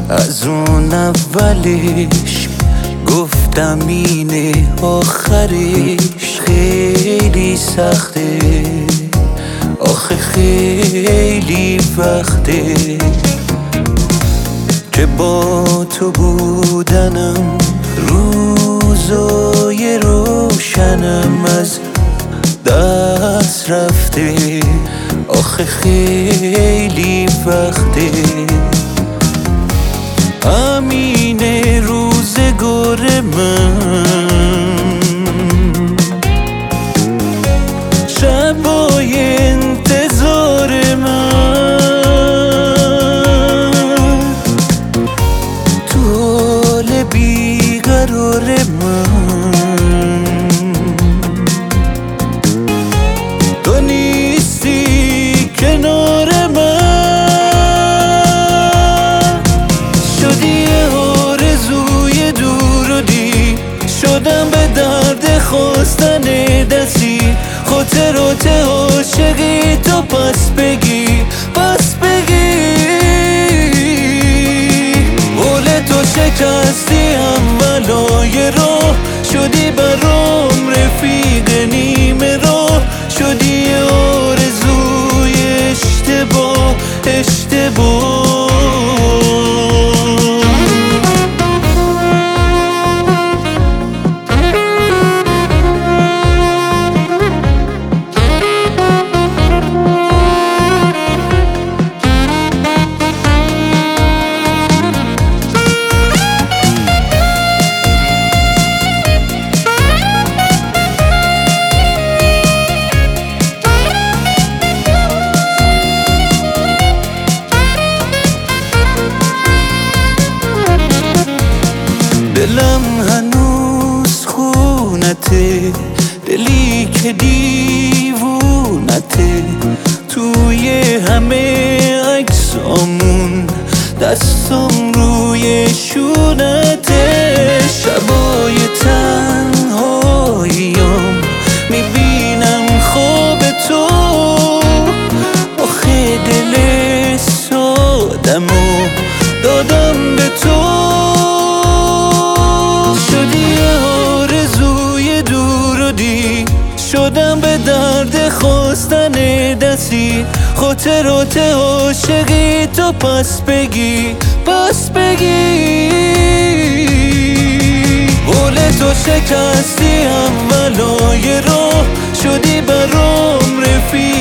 از اون اولش گفتم اینه آخرش. خیلی سخته آخه خیلی وقته که با تو بودنم، روزای روشنم از دست رفته. آخه خیلی وقته همینه روزگار من، شبای انتظار من، تو حال بیقرار من. تو نیستی کنار من، شدی آرزوی دور و دی، شدم به درد خواستن دستی. خاطرات عاشقی تو پس بگی قول تو شکستی اولای راه، شدی برام رفیق نیمه راه، شدی آرزوی اشتباه. دلم هنوز خونته، دلی که دیوونته، توی همه عکسامون دستم روی شونته. شبای تنهاییام میبینم خواب تو، آخه دل سادمو دادم به تو. شدم به درد خواستن دستی، خاطرات عاشقی تو پس بگی قول تو شکستی اولای راه، شدی برام رفیق